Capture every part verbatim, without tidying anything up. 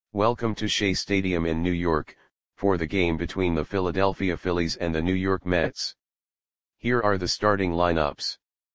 Welcome to Shea Stadium in New York, for the game between the Philadelphia Phillies and the New York Mets. Here are the starting lineups.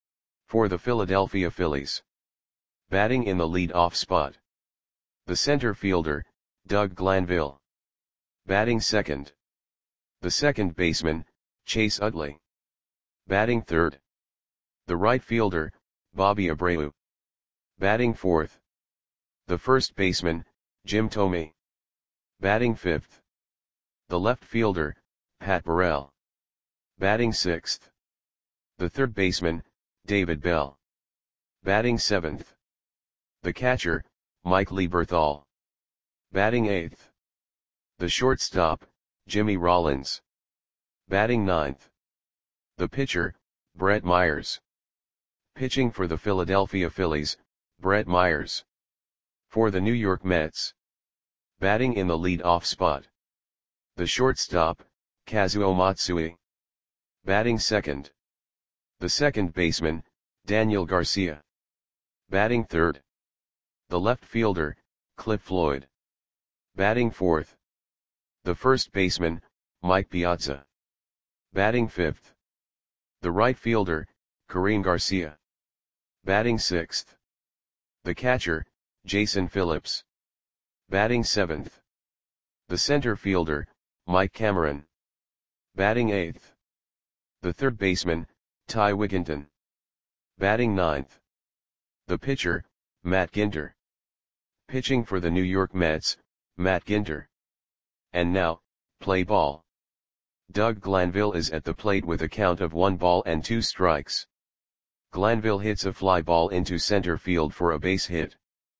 For the Philadelphia Phillies. Batting in the lead-off spot. The center fielder, Doug Glanville. Batting second. The second baseman, Chase Utley. Batting third. The right fielder, Bobby Abreu. Batting fourth. The first baseman, Jim Thome. Batting fifth. The left fielder, Pat Burrell. Batting sixth. The third baseman, David Bell. Batting seventh. The catcher, Mike Lieberthal. Batting eighth. The shortstop, Jimmy Rollins. Batting ninth. The pitcher, Brett Myers. Pitching for the Philadelphia Phillies, Brett Myers. For the New York Mets. Batting in the lead-off spot. The shortstop, Kazuo Matsui. Batting second. The second baseman, Daniel Garcia. Batting third. The left fielder, Cliff Floyd. Batting fourth. The first baseman, Mike Piazza. Batting fifth. The right fielder, Kareem Garcia. Batting sixth. The catcher, Jason Phillips. Batting seventh. The center fielder, Mike Cameron. Batting eighth. The third baseman, Ty Wigginton. Batting ninth. The pitcher, Matt Ginter. Pitching for the New York Mets, Matt Ginter. And now, play ball. Doug Glanville is at the plate with a count of one ball and two strikes. Glanville hits a fly ball into center field for a base hit.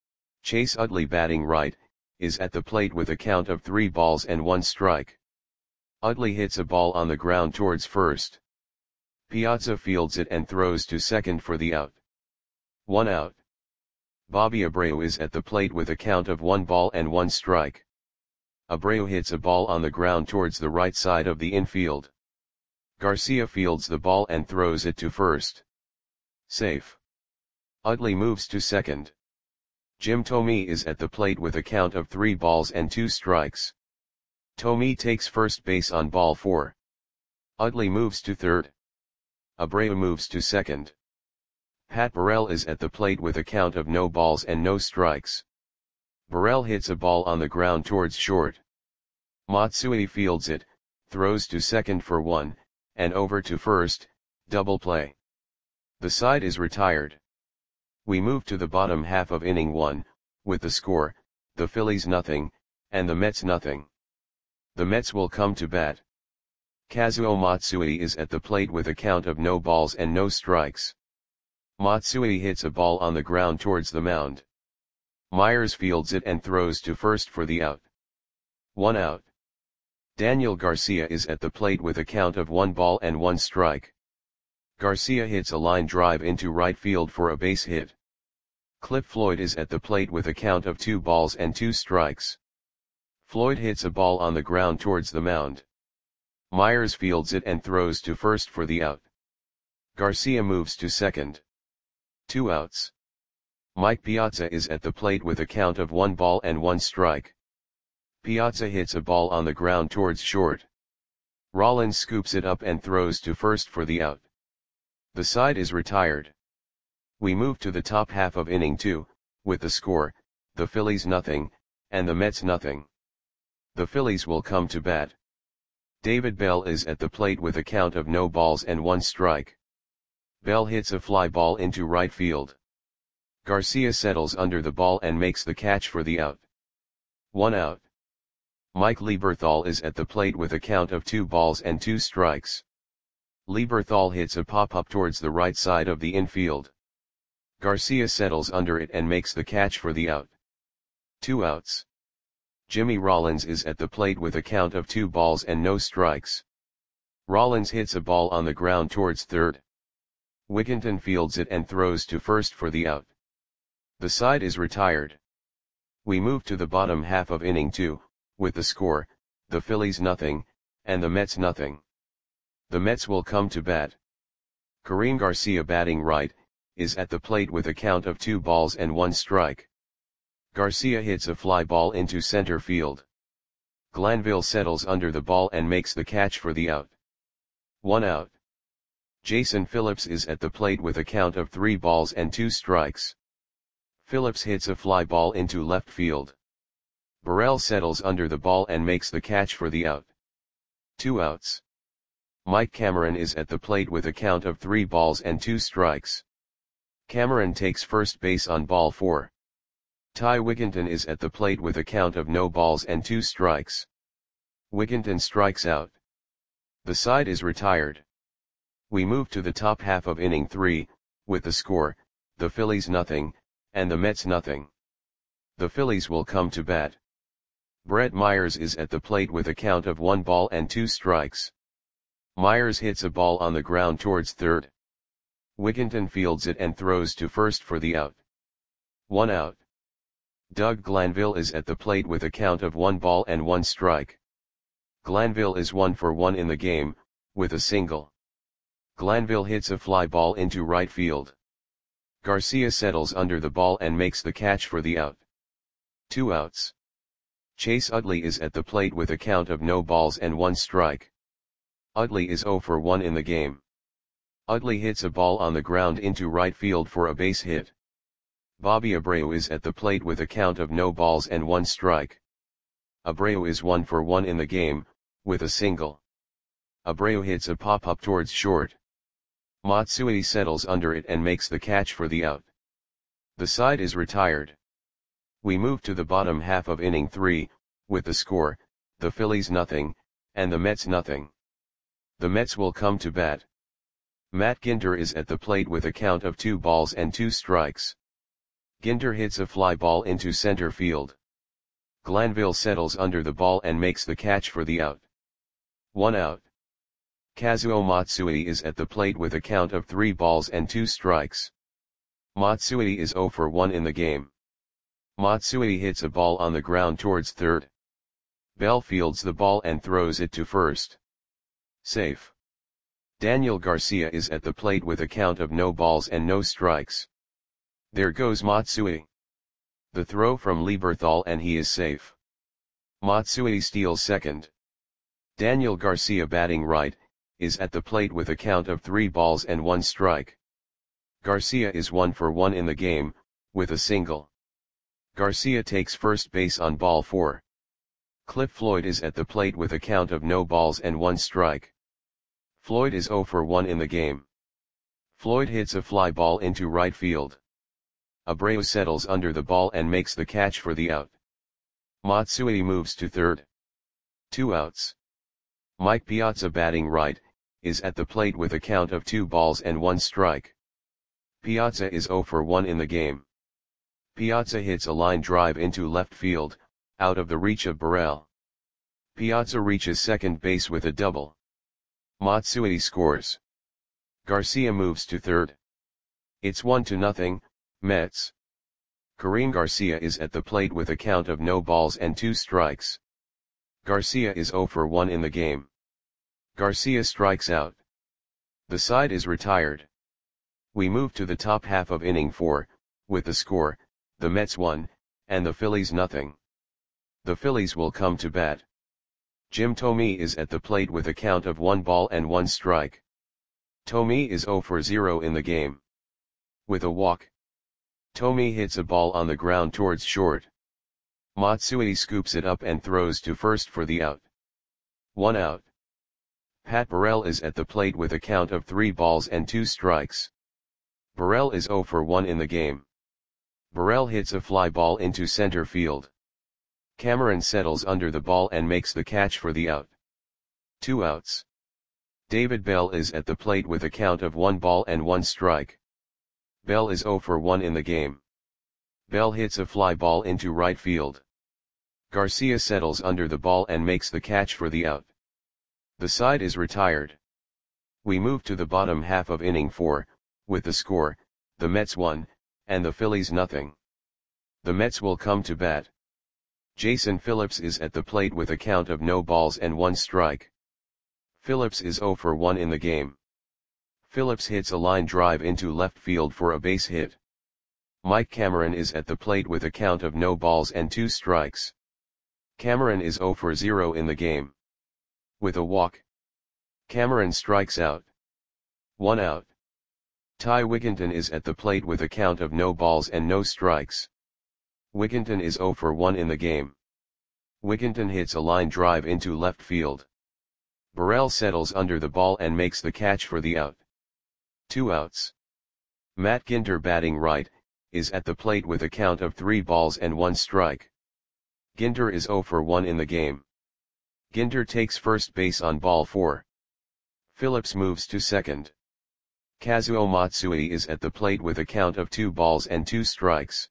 Chase Utley, batting right, is at the plate with a count of three balls and one strike. Utley hits a ball on the ground towards first. Piazza fields it and throws to second for the out. One out. Bobby Abreu is at the plate with a count of one ball and one strike. Abreu hits a ball on the ground towards the right side of the infield. Garcia fields the ball and throws it to first. Safe. Utley moves to second. Jim Thome is at the plate with a count of three balls and two strikes. Thome takes first base on ball four. Utley moves to third. Abreu moves to second. Pat Burrell is at the plate with a count of no balls and no strikes. Burrell hits a ball on the ground towards short. Matsui fields it, throws to second for one, and over to first, double play. The side is retired. We move to the bottom half of inning one, with the score, the Phillies nothing, and the Mets nothing. The Mets will come to bat. Kazuo Matsui is at the plate with a count of no balls and no strikes. Matsui hits a ball on the ground towards the mound. Myers fields it and throws to first for the out. One out. Daniel Garcia is at the plate with a count of one ball and one strike. Garcia hits a line drive into right field for a base hit. Cliff Floyd is at the plate with a count of two balls and two strikes. Floyd hits a ball on the ground towards the mound. Myers fields it and throws to first for the out. Garcia moves to second. Two outs. Mike Piazza is at the plate with a count of one ball and one strike. Piazza hits a ball on the ground towards short. Rollins scoops it up and throws to first for the out. The side is retired. We move to the top half of inning two, with the score, the Phillies nothing, and the Mets nothing. The Phillies will come to bat. David Bell is at the plate with a count of no balls and one strike. Bell hits a fly ball into right field. Garcia settles under the ball and makes the catch for the out. One out. Mike Lieberthal is at the plate with a count of two balls and two strikes. Lieberthal hits a pop-up towards the right side of the infield. Garcia settles under it and makes the catch for the out. Two outs. Jimmy Rollins is at the plate with a count of two balls and no strikes. Rollins hits a ball on the ground towards third. Wigginton fields it and throws to first for the out. The side is retired. We move to the bottom half of inning two, with the score, the Phillies nothing, and the Mets nothing. The Mets will come to bat. Kareem Garcia, batting right, is at the plate with a count of two balls and one strike. Garcia hits a fly ball into center field. Glanville settles under the ball and makes the catch for the out. One out. Jason Phillips is at the plate with a count of three balls and two strikes. Phillips hits a fly ball into left field. Burrell settles under the ball and makes the catch for the out. Two outs. Mike Cameron is at the plate with a count of three balls and two strikes. Cameron takes first base on ball four. Ty Wigginton is at the plate with a count of no balls and two strikes. Wigginton strikes out. The side is retired. We move to the top half of inning three, with the score, the Phillies nothing, and the Mets nothing. The Phillies will come to bat. Brett Myers is at the plate with a count of one ball and two strikes. Myers hits a ball on the ground towards third. Wigginton fields it and throws to first for the out. One out. Doug Glanville is at the plate with a count of one ball and one strike. Glanville is one for one in the game, with a single. Glanville hits a fly ball into right field. Garcia settles under the ball and makes the catch for the out. Two outs. Chase Utley is at the plate with a count of no balls and one strike. Utley is zero for one in the game. Utley hits a ball on the ground into right field for a base hit. Bobby Abreu is at the plate with a count of no balls and one strike. Abreu is one for one in the game, with a single. Abreu hits a pop-up towards short. Matsui settles under it and makes the catch for the out. The side is retired. We move to the bottom half of inning three, with the score, the Phillies nothing, and the Mets nothing. The Mets will come to bat. Matt Ginter is at the plate with a count of two balls and two strikes. Ginter hits a fly ball into center field. Glanville settles under the ball and makes the catch for the out. One out. Kazuo Matsui is at the plate with a count of three balls and two strikes. Matsui is zero for one in the game. Matsui hits a ball on the ground towards third. Bell fields the ball and throws it to first. Safe. Daniel Garcia is at the plate with a count of no balls and no strikes. There goes Matsui. The throw from Lieberthal and he is safe. Matsui steals second. Daniel Garcia batting right, is at the plate with a count of three balls and one strike. Garcia is one for one in the game, with a single. Garcia takes first base on ball four. Cliff Floyd is at the plate with a count of no balls and one strike. Floyd is zero for one in the game. Floyd hits a fly ball into right field. Abreu settles under the ball and makes the catch for the out. Matsui moves to third. Two outs. Mike Piazza batting right, is at the plate with a count of two balls and one strike. Piazza is zero for one in the game. Piazza hits a line drive into left field, out of the reach of Burrell. Piazza reaches second base with a double. Matsui scores. Garcia moves to third. It's one to nothing, Mets. Kareem Garcia is at the plate with a count of no balls and two strikes. Garcia is zero for one in the game. Garcia strikes out. The side is retired. We move to the top half of inning four, with the score, the Mets one, and the Phillies nothing. The Phillies will come to bat. Jim Thome is at the plate with a count of one ball and one strike. Thome is zero for zero in the game. With a walk. Thome hits a ball on the ground towards short. Matsui scoops it up and throws to first for the out. One out. Pat Burrell is at the plate with a count of three balls and two strikes. Burrell is zero for one in the game. Burrell hits a fly ball into center field. Cameron settles under the ball and makes the catch for the out. Two outs. David Bell is at the plate with a count of one ball and one strike. Bell is zero for one in the game. Bell hits a fly ball into right field. Garcia settles under the ball and makes the catch for the out. The side is retired. We move to the bottom half of inning four, with the score, the Mets one, and the Phillies nothing. The Mets will come to bat. Jason Phillips is at the plate with a count of no balls and one strike. Phillips is zero for one in the game. Phillips hits a line drive into left field for a base hit. Mike Cameron is at the plate with a count of no balls and two strikes. Cameron is zero for zero in the game. With a walk, Cameron strikes out. One out. Ty Wigginton is at the plate with a count of no balls and no strikes. Wigginton is zero for one in the game. Wigginton hits a line drive into left field. Burrell settles under the ball and makes the catch for the out. Two outs. Matt Ginter, batting right, is at the plate with a count of three balls and one strike. Ginter is zero for one in the game. Ginter takes first base on ball four. Phillips moves to second. Kazuo Matsui is at the plate with a count of two balls and two strikes.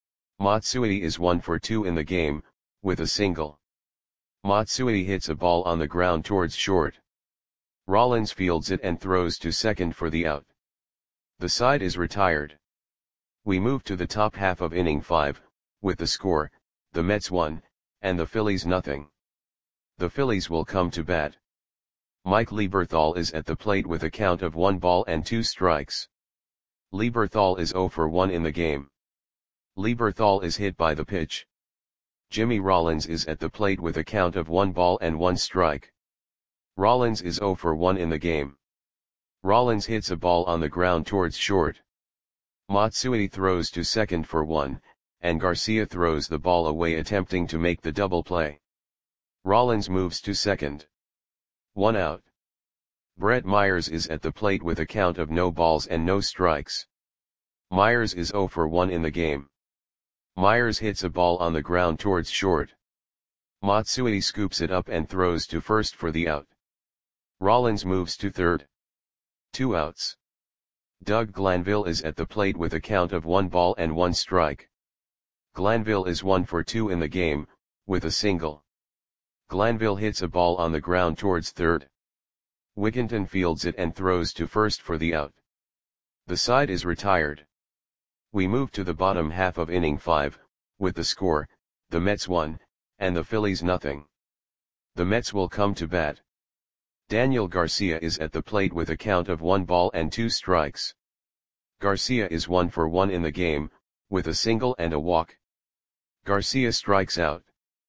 Matsui is one for two in the game, with a single. Matsui hits a ball on the ground towards short. Rollins fields it and throws to second for the out. The side is retired. We move to the top half of inning five, with the score, the Mets one, and the Phillies nothing. The Phillies will come to bat. Mike Lieberthal is at the plate with a count of one ball and two strikes. Lieberthal is zero for one in the game. Lieberthal is hit by the pitch. Jimmy Rollins is at the plate with a count of one ball and one strike. Rollins is zero for one in the game. Rollins hits a ball on the ground towards short. Matsui throws to second for one, and Garcia throws the ball away attempting to make the double play. Rollins moves to second. One out. Brett Myers is at the plate with a count of no balls and no strikes. Myers is zero for one in the game. Myers hits a ball on the ground towards short. Matsui scoops it up and throws to first for the out. Rollins moves to third. Two outs. Doug Glanville is at the plate with a count of one ball and one strike. Glanville is one for two in the game, with a single. Glanville hits a ball on the ground towards third. Wigginton fields it and throws to first for the out. The side is retired. We move to the bottom half of inning five, with the score, the Mets one, and the Phillies nothing. The Mets will come to bat. Daniel Garcia is at the plate with a count of one ball and two strikes. Garcia is one for one in the game, with a single and a walk. Garcia strikes out.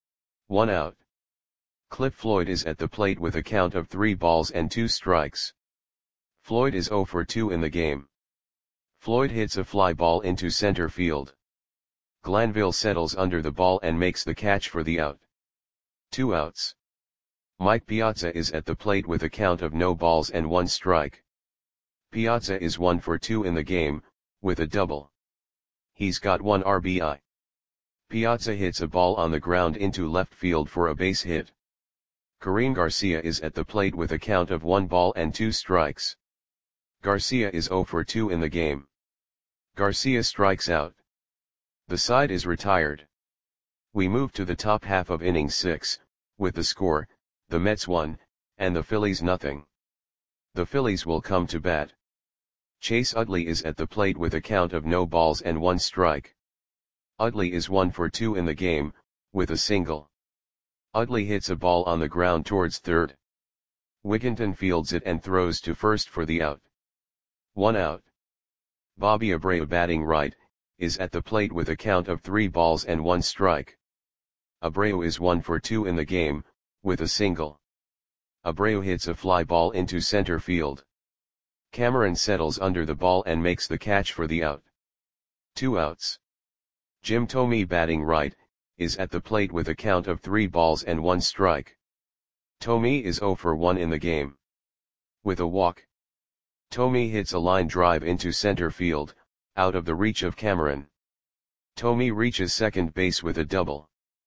One out. Cliff Floyd is at the plate with a count of three balls and two strikes. Floyd is zero for two in the game. Floyd hits a fly ball into center field. Glanville settles under the ball and makes the catch for the out. Two outs. Mike Piazza is at the plate with a count of no balls and one strike. Piazza is one for two in the game, with a double. He's got one R B I. Piazza hits a ball on the ground into left field for a base hit. Karim Garcia is at the plate with a count of one ball and two strikes. Garcia is zero for two in the game. Garcia strikes out. The side is retired. We move to the top half of inning six, with the score, the Mets one, and the Phillies nothing. The Phillies will come to bat. Chase Utley is at the plate with a count of no balls and one strike. Utley is one for two in the game, with a single. Utley hits a ball on the ground towards third. Wigginton fields it and throws to first for the out. One out. Bobby Abreu, batting right, is at the plate with a count of three balls and one strike. Abreu is one for two in the game, with a single. Abreu hits a fly ball into center field. Cameron settles under the ball and makes the catch for the out. Two outs. Jim Thome, batting right, is at the plate with a count of three balls and one strike. Thome is zero for one in the game. With a walk, Thome hits a line drive into center field, out of the reach of Cameron. Thome reaches second base with a double.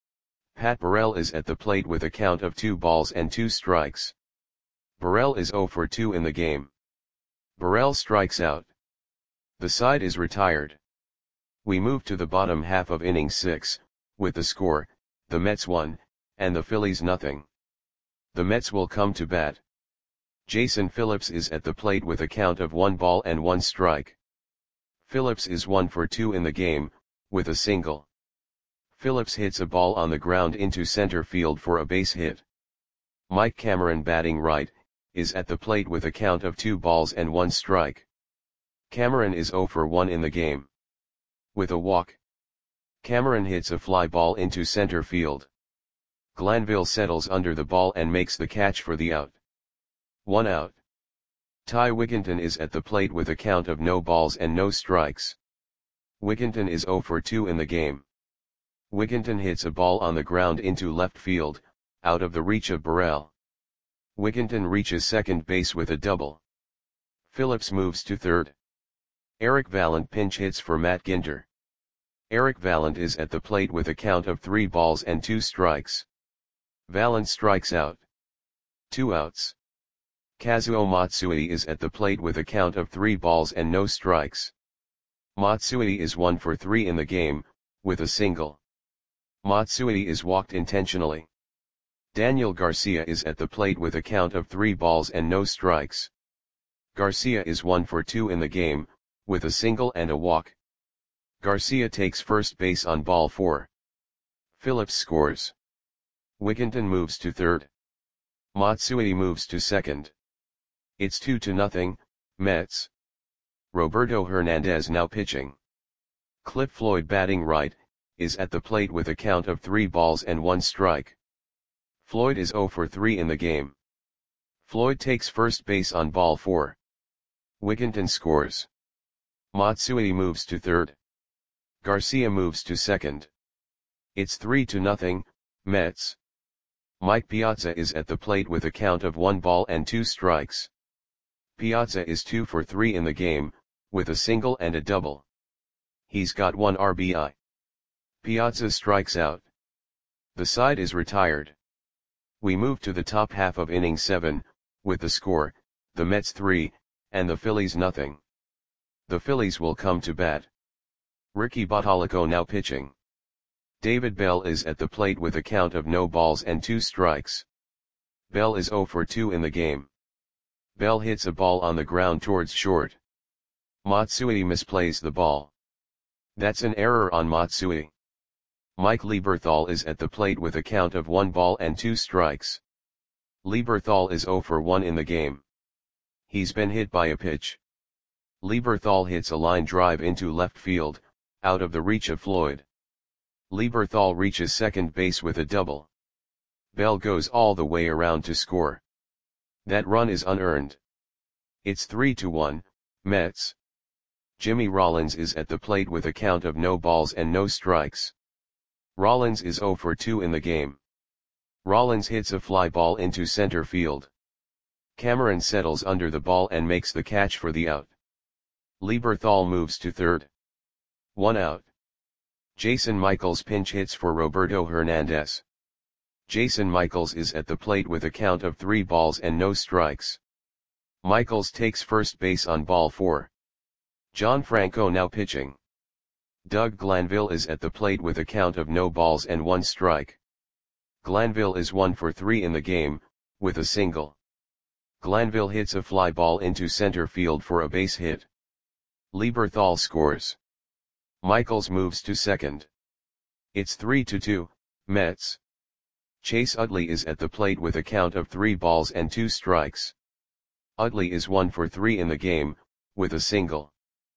Pat Burrell is at the plate with a count of two balls and two strikes. Burrell is zero for two in the game. Burrell strikes out. The side is retired. We move to the bottom half of inning six, with the score, the Mets one, and the Phillies nothing. The Mets will come to bat. Jason Phillips is at the plate with a count of one ball and one strike. Phillips is one for two in the game, with a single. Phillips hits a ball on the ground into center field for a base hit. Mike Cameron, batting right, is at the plate with a count of two balls and one strike. Cameron is zero for one in the game. With a walk, Cameron hits a fly ball into center field. Glanville settles under the ball and makes the catch for the out. One out. Ty Wigginton is at the plate with a count of no balls and no strikes. Wigginton is zero for two in the game. Wigginton hits a ball on the ground into left field, out of the reach of Burrell. Wigginton reaches second base with a double. Phillips moves to third. Eric Vallant pinch hits for Matt Ginter. Eric Vallant is at the plate with a count of three balls and two strikes. Vallant strikes out. Two outs. Kazuo Matsui is at the plate with a count of three balls and no strikes. Matsui is one for three in the game, with a single. Matsui is walked intentionally. Daniel Garcia is at the plate with a count of three balls and no strikes. Garcia is one for two in the game, with a single and a walk. Garcia takes first base on ball four. Phillips scores. Wigginton moves to third. Matsui moves to second. It's two to nothing, Mets. Roberto Hernandez now pitching. Cliff Floyd batting right, is at the plate with a count of three balls and one strike. Floyd is zero for three in the game. Floyd takes first base on ball four. Wigginton scores. Matsui moves to third. Garcia moves to second. It's three to nothing, Mets. Mike Piazza is at the plate with a count of one ball and two strikes. Piazza is two for three in the game, with a single and a double. He's got one R B I. Piazza strikes out. The side is retired. We move to the top half of inning seven, with the score, the Mets three, and the Phillies nothing. The Phillies will come to bat. Ricky Bottalico now pitching. David Bell is at the plate with a count of no balls and two strikes. Bell is zero for two in the game. Bell hits a ball on the ground towards short. Matsui misplays the ball. That's an error on Matsui. Mike Lieberthal is at the plate with a count of one ball and two strikes. Lieberthal is zero for one in the game. He's been hit by a pitch. Lieberthal hits a line drive into left field, out of the reach of Floyd. Lieberthal reaches second base with a double. Bell goes all the way around to score. That run is unearned. It's three to one, Mets. Jimmy Rollins is at the plate with a count of no balls and no strikes. Rollins is zero for two in the game. Rollins hits a fly ball into center field. Cameron settles under the ball and makes the catch for the out. Lieberthal moves to third. One out. Jason Michaels pinch hits for Roberto Hernandez. Jason Michaels is at the plate with a count of three balls and no strikes. Michaels takes first base on ball four. John Franco now pitching. Doug Glanville is at the plate with a count of no balls and one strike. Glanville is one for three in the game, with a single. Glanville hits a fly ball into center field for a base hit. Lieberthal scores. Michaels moves to second. It's three to two, Mets. Chase Utley is at the plate with a count of three balls and two strikes. Utley is one for three in the game, with a single.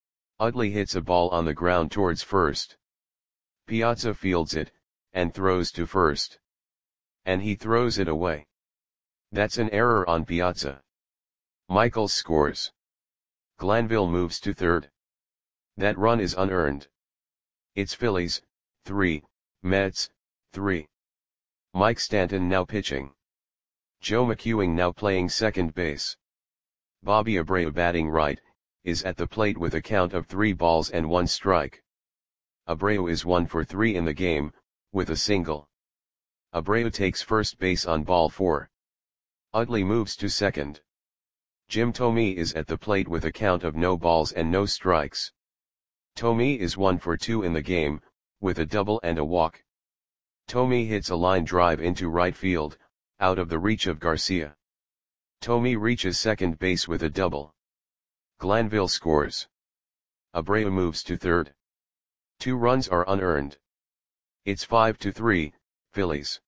Utley hits a ball on the ground towards first. Piazza fields it, and throws to first. And he throws it away. That's an error on Piazza. Michaels scores. Glanville moves to third. That run is unearned. It's Phillies, three, Mets, three. Mike Stanton now pitching. Joe McEwing now playing second base. Bobby Abreu batting right, is at the plate with a count of three balls and one strike. Abreu is one for three in the game, with a single. Abreu takes first base on ball four. Utley moves to second. Jim Thome is at the plate with a count of no balls and no strikes. Thome is one for two in the game, with a double and a walk. Thome hits a line drive into right field, out of the reach of Garcia. Thome reaches second base with a double. Glanville scores. Abreu moves to third. Two runs are unearned. It's five to three, Phillies.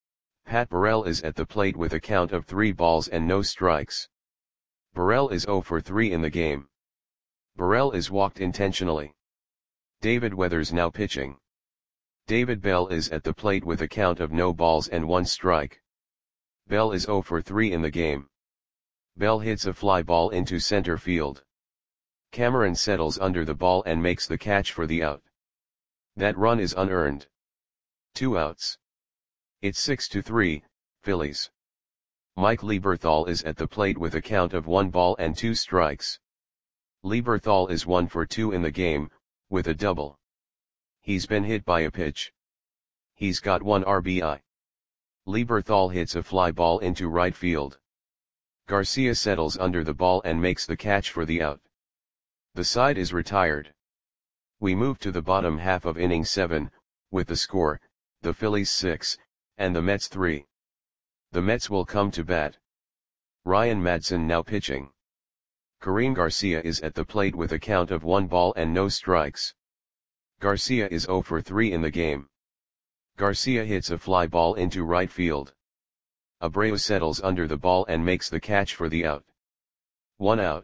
Pat Burrell is at the plate with a count of three balls and no strikes. Burrell is zero for three in the game. Burrell is walked intentionally. David Weathers now pitching. David Bell is at the plate with a count of no balls and one strike. Bell is zero for three in the game. Bell hits a fly ball into center field. Cameron settles under the ball and makes the catch for the out. That run is unearned. Two outs. It's six to three, Phillies. Mike Lieberthal is at the plate with a count of one ball and two strikes. Lieberthal is one for two in the game, with a double. He's been hit by a pitch. He's got one R B I. Lieberthal hits a fly ball into right field. Garcia settles under the ball and makes the catch for the out. The side is retired. We move to the bottom half of inning seven, with the score, the Phillies six, and the Mets three. The Mets will come to bat. Ryan Madson now pitching. Karim Garcia is at the plate with a count of one ball and no strikes. Garcia is zero for three in the game. Garcia hits a fly ball into right field. Abreu settles under the ball and makes the catch for the out. One out.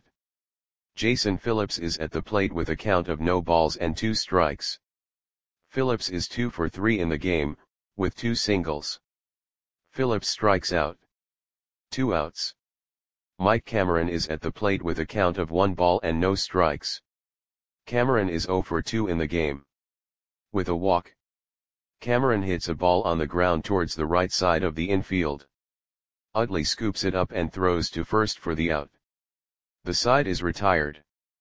Jason Phillips is at the plate with a count of no balls and two strikes. Phillips is two for three in the game, with two singles. Phillips strikes out. Two outs. Mike Cameron is at the plate with a count of one ball and no strikes. Cameron is zero for two in the game. With a walk. Cameron hits a ball on the ground towards the right side of the infield. Utley scoops it up and throws to first for the out. The side is retired.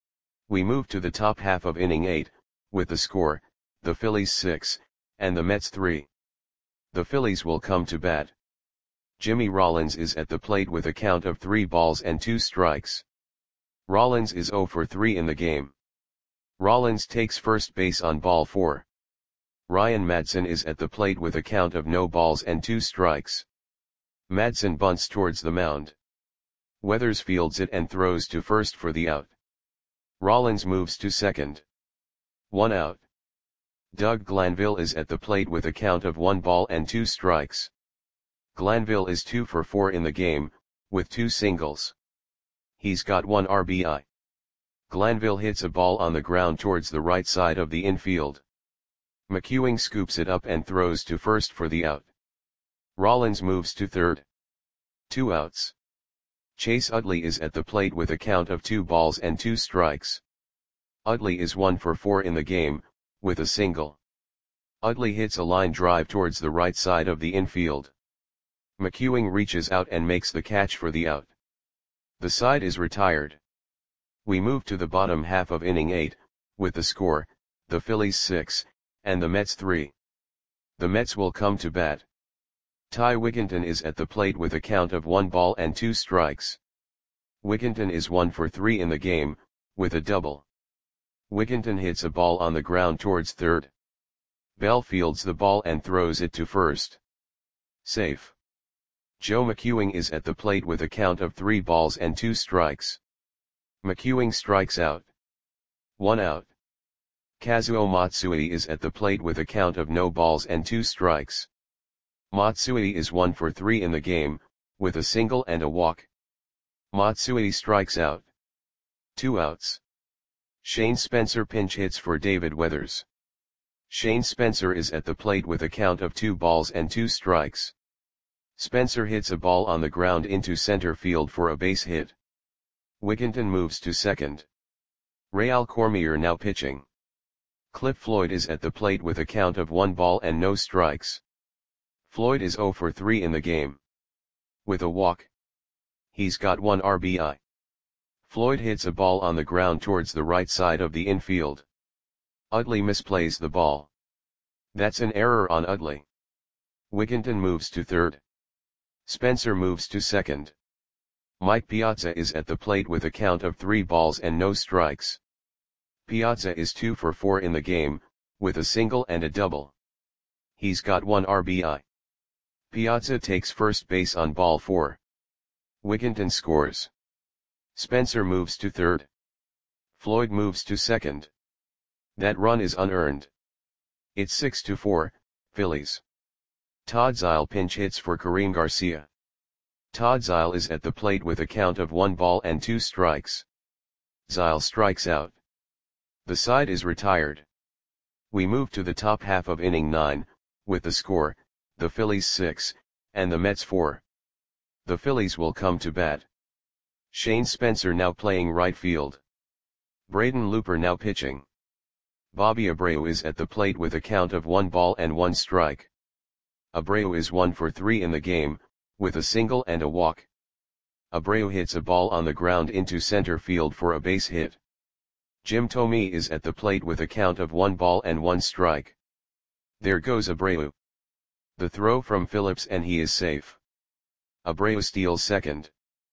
We move to the top half of inning eight, with the score, the Phillies six, and the Mets three. The Phillies will come to bat. Jimmy Rollins is at the plate with a count of three balls and two strikes. Rollins is zero for three in the game. Rollins takes first base on ball four. Ryan Madson is at the plate with a count of no balls and two strikes. Madson bunts towards the mound. Weathers fields it and throws to first for the out. Rollins moves to second. One out. Doug Glanville is at the plate with a count of one ball and two strikes. Glanville is two for four in the game, with two singles. He's got one R B I. Glanville hits a ball on the ground towards the right side of the infield. McEwing scoops it up and throws to first for the out. Rollins moves to third. Two outs. Chase Utley is at the plate with a count of two balls and two strikes. Utley is one for four in the game, with a single. Utley hits a line drive towards the right side of the infield. McEwing reaches out and makes the catch for the out. The side is retired. We move to the bottom half of inning eight, with the score, the Phillies six, and the Mets three. The Mets will come to bat. Ty Wigginton is at the plate with a count of one ball and two strikes. Wigginton is one for three in the game, with a double. Wigginton hits a ball on the ground towards third. Bell fields the ball and throws it to first. Safe. Joe McEwing is at the plate with a count of three balls and two strikes. McEwing strikes out. One out. Kazuo Matsui is at the plate with a count of no balls and two strikes. Matsui is one for three in the game, with a single and a walk. Matsui strikes out. Two outs. Shane Spencer pinch hits for David Weathers. Shane Spencer is at the plate with a count of two balls and two strikes. Spencer hits a ball on the ground into center field for a base hit. Wigginton moves to second. Real Cormier now pitching. Cliff Floyd is at the plate with a count of one ball and no strikes. Floyd is zero for three in the game. With a walk. He's got one R B I. Floyd hits a ball on the ground towards the right side of the infield. Utley misplays the ball. That's an error on Utley. Wigginton moves to third. Spencer moves to second. Mike Piazza is at the plate with a count of three balls and no strikes. Piazza is two for four in the game, with a single and a double. He's got one R B I. Piazza takes first base on ball four. Wigginton scores. Spencer moves to third. Floyd moves to second. That run is unearned. It's six to four, Phillies. Todd Zeile pinch hits for Karim Garcia. Todd Zeile is at the plate with a count of one ball and two strikes. Zeile strikes out. The side is retired. We move to the top half of inning nine, with the score, the Phillies six, and the Mets four. The Phillies will come to bat. Shane Spencer now playing right field. Braden Looper now pitching. Bobby Abreu is at the plate with a count of one ball and one strike. Abreu is one for three in the game, with a single and a walk. Abreu hits a ball on the ground into center field for a base hit. Jim Thome is at the plate with a count of one ball and one strike. There goes Abreu. The throw from Phillips and he is safe. Abreu steals second.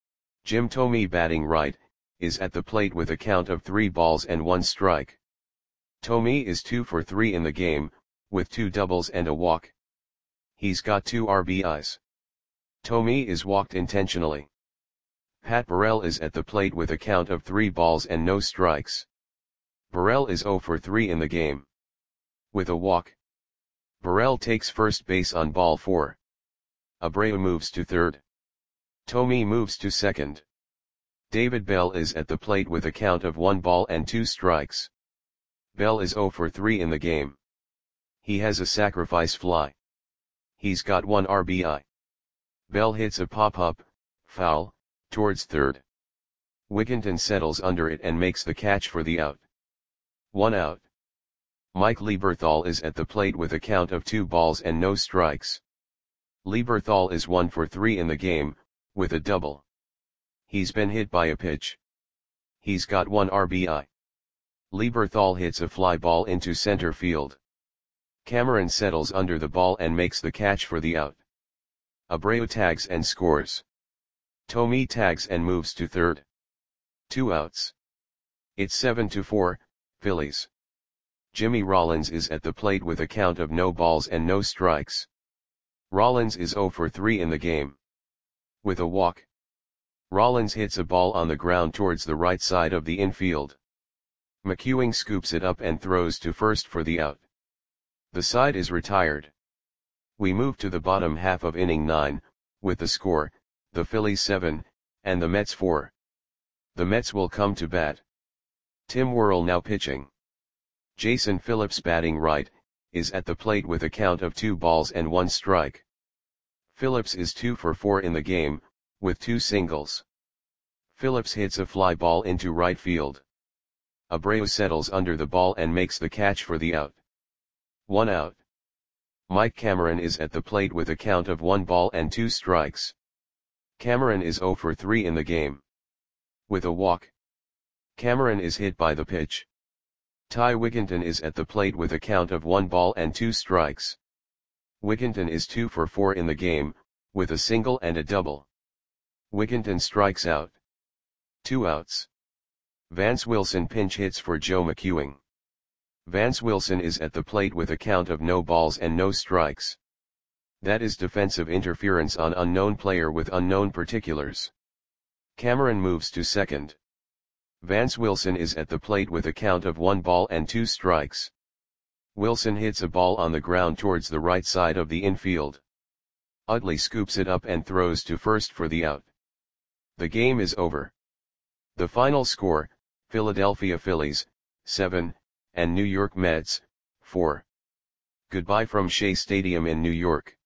Jim Thome batting right, is at the plate with a count of three balls and one strike. Thome is two for three in the game, with two doubles and a walk. He's got two R B Is. Thome is walked intentionally. Pat Burrell is at the plate with a count of three balls and no strikes. Burrell is zero for three in the game. With a walk. Burrell takes first base on ball four. Abreu moves to third. Thome moves to second. David Bell is at the plate with a count of one ball and two strikes. Bell is zero for three in the game. He has a sacrifice fly. He's got one R B I. Bell hits a pop-up, foul, towards third. Wigginton settles under it and makes the catch for the out. One out. Mike Lieberthal is at the plate with a count of two balls and no strikes. Lieberthal is one for three in the game, with a double. He's been hit by a pitch. He's got one R B I. Lieberthal hits a fly ball into center field. Cameron settles under the ball and makes the catch for the out. Abreu tags and scores. Thome tags and moves to third. Two outs. It's seven to four, Phillies. Jimmy Rollins is at the plate with a count of no balls and no strikes. Rollins is zero for three in the game. With a walk. Rollins hits a ball on the ground towards the right side of the infield. McEwing scoops it up and throws to first for the out. The side is retired. We move to the bottom half of inning nine, with the score, the Phillies seven, and the Mets four. The Mets will come to bat. Tim Worrell now pitching. Jason Phillips batting right, is at the plate with a count of two balls and one strike. Phillips is two for four in the game, with two singles. Phillips hits a fly ball into right field. Abreu settles under the ball and makes the catch for the out. One out. Mike Cameron is at the plate with a count of one ball and two strikes. Cameron is zero for three in the game. With a walk. Cameron is hit by the pitch. Ty Wigginton is at the plate with a count of one ball and two strikes. Wigginton is two for four in the game, with a single and a double. Wigginton strikes out. Two outs. Vance Wilson pinch hits for Joe McEwing. Vance Wilson is at the plate with a count of no balls and no strikes. That is defensive interference on unknown player with unknown particulars. Cameron moves to second. Vance Wilson is at the plate with a count of one ball and two strikes. Wilson hits a ball on the ground towards the right side of the infield. Utley scoops it up and throws to first for the out. The game is over. The final score, Philadelphia Phillies, seven, and New York Mets, four. Goodbye from Shea Stadium in New York.